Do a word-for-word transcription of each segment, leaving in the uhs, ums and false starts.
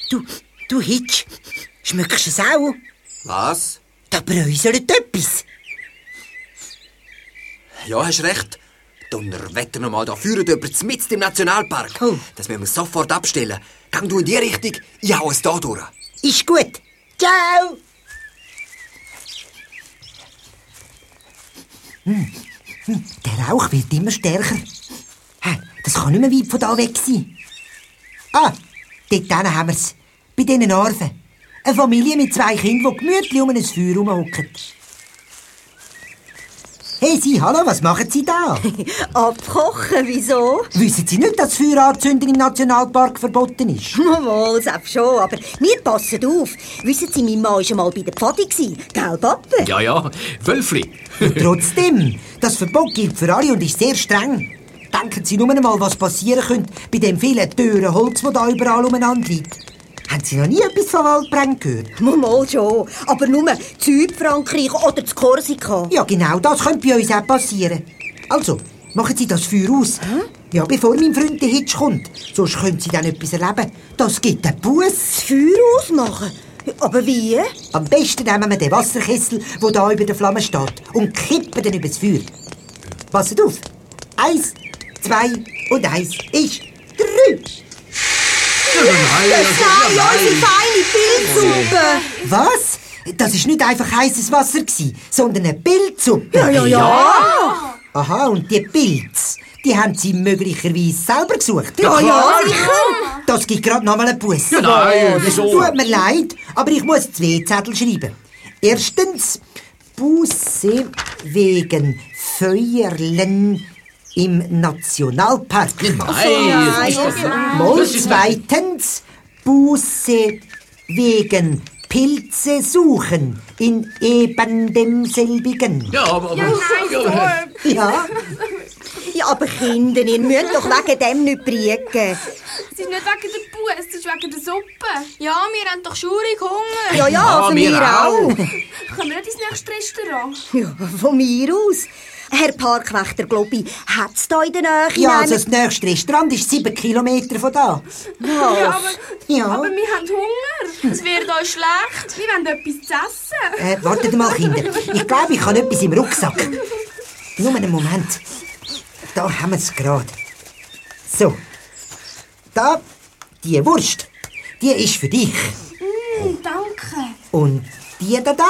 Du, du Hitsch, schmeckst du es auch? Was? Da bräuselt etwas. Ja, hast recht. Donnerwetter nochmal, da führt jemand mitten im Nationalpark. Oh. Das müssen wir sofort abstellen. Gang du in die Richtung, ich hau es da durch. Ist gut. Ciao. Hm. Hm. Der Rauch wird immer stärker. Hä, das kann nicht mehr weit von da weg sein. Ah, dort hinten haben wir es. Bei diesen Arven. Eine Familie mit zwei Kindern, die gemütlich um ein Feuer herumhocken. Hey, Sie, hallo, was machen Sie da? Abkochen, wieso? Wissen Sie nicht, dass Feuer anzünden im Nationalpark verboten ist? Mal, selbst schon, aber wir passen auf. Wissen Sie, mein Mann war schon mal bei der Pfadi, gell, Papa? Ja, ja, Wölfli. Trotzdem, das Verbot gilt für alle und ist sehr streng. Denken Sie nur mal, was passieren könnte bei dem vielen teuren Holz, das da überall umeinander liegt. Haben Sie noch nie etwas von Waldbränden gehört? Mal schon, aber nur in Südfrankreich oder in Korsika. Ja, genau, das könnte bei uns auch passieren. Also, machen Sie das Feuer aus. Hm? Ja, bevor mein Freund der Hitsch kommt. Sonst können Sie dann etwas erleben. Das gibt einen Buss. Das Feuer ausmachen? Aber wie? Am besten nehmen wir den Wasserkessel, der da über der Flamme steht, und kippen den übers Feuer. Passet auf. Eins, zwei und eins ist drei. Nein, unsere feine Pilzsuppe! Was? Das war nicht einfach heißes Wasser, sondern eine Pilzsuppe. Ja, ja, ja. Aha, und die Pilze, die haben Sie möglicherweise selber gesucht? Ja, ja, sicher. Das gibt gerade noch mal einen Buss. Ja, nein, Es wieso? tut mir leid, aber ich muss zwei Zettel schreiben. Erstens, Busse wegen Feuerlen im Nationalpark. Nein, Nein, das ist doch... Mal Das ist- zweitens, Buße wegen Pilze suchen in eben demselbigen. Ja, aber... aber ja, Ja, Ja, aber Kinder, ihr müsst doch wegen dem nicht briegen. Es ist nicht wegen der Buh, es ist wegen der Suppe. Ja, wir haben doch schurig Hunger. Ja, ja, von wir mir auch. Können wir nicht ins nächste Restaurant? Ja, von mir aus. Herr Parkwächter, glaube ich, hat es da in der Nähe... ja, einen- also das nächste Restaurant ist sieben Kilometer von da. Ja, aber, Ja. aber wir haben Hunger. Es wird euch schlecht. Wir wollen etwas zu essen. Äh, wartet mal, Kinder. Ich glaube, ich habe etwas im Rucksack. Nur einen Moment. Da haben wir es gerade. So. Da, die Wurst, die ist für dich. Mm, danke. Und die da, da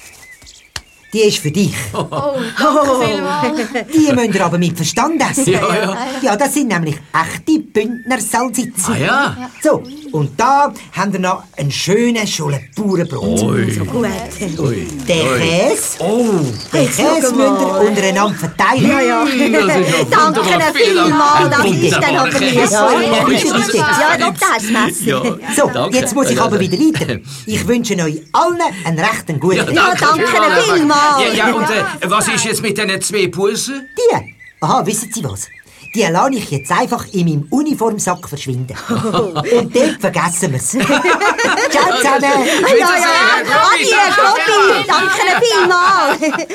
die ist für dich. Oh, danke vielmals. Die müsst ihr aber mit Verstand essen. Ja, ja. Ja, das sind nämlich echte Bündner Salsitze. Ah ja? So, und da haben wir noch einen schönen Schule Bauernbrot. Ui. Gut. Ui. Den Ui. Käse, Oh, den Käse müsst ihr untereinander verteilen. Ja, ja. das ist ja Danke wunderbar. Vielen vielmals, Dank. das ist dann Wunderbar. aber nicht Ja, so. ja, Ja, bitte, bitte. ja, doch, da hast du Messer. Ja. So, Danke. jetzt muss ich aber wieder weiter. Ich wünsche euch allen einen rechten guten. Ja, Ja, danke vielmals. vielmals. Ja, ja, und äh, was ist jetzt mit diesen zwei Bussen? Die, aha, wissen Sie was? Die lasse ich jetzt einfach in meinem Uniformsack verschwinden. Und dort vergessen wir es. Ciao zusammen. Ja, ja, Adi, Gobi, danke vielmals.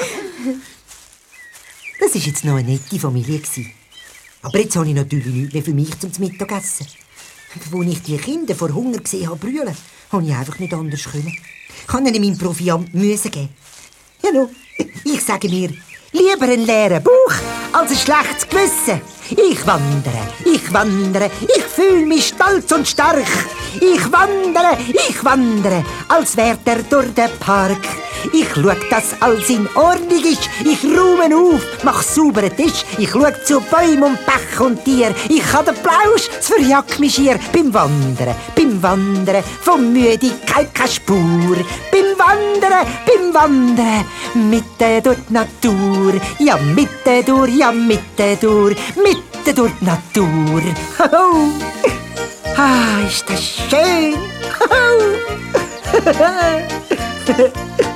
Das war jetzt noch eine nette Familie gewesen. Aber jetzt habe ich natürlich nichts mehr für mich zum Mittagessen. Als ich die Kinder vor Hunger gesehen habe brüllen, habe ich einfach nicht anders können. Ich kann ihnen meinen Proviant müssen geben. Ja, no, ich sage mir, lieber einen leeren Bauch als ein schlechtes Gewissen. Ich wandere, ich wandere, ich fühle mich stolz und stark. Ich wandere, ich wandere, als wäre der durch den Park. Ich schau, dass alles in Ordnung ist. Ich räume auf, mach sauberen Tisch. Ich schau zu Bäumen und Bach und Tier. Ich habe den Plausch, es verjagt mich hier. Beim Wandern, beim Wandern, von Müdigkeit keine Spur. Beim Wandern, beim Wandern, mitten durch die Natur. Ja, mitten durch, ja, mitten durch, mitten durch die Natur. Hoho. Ah, ist das schön. Hoho.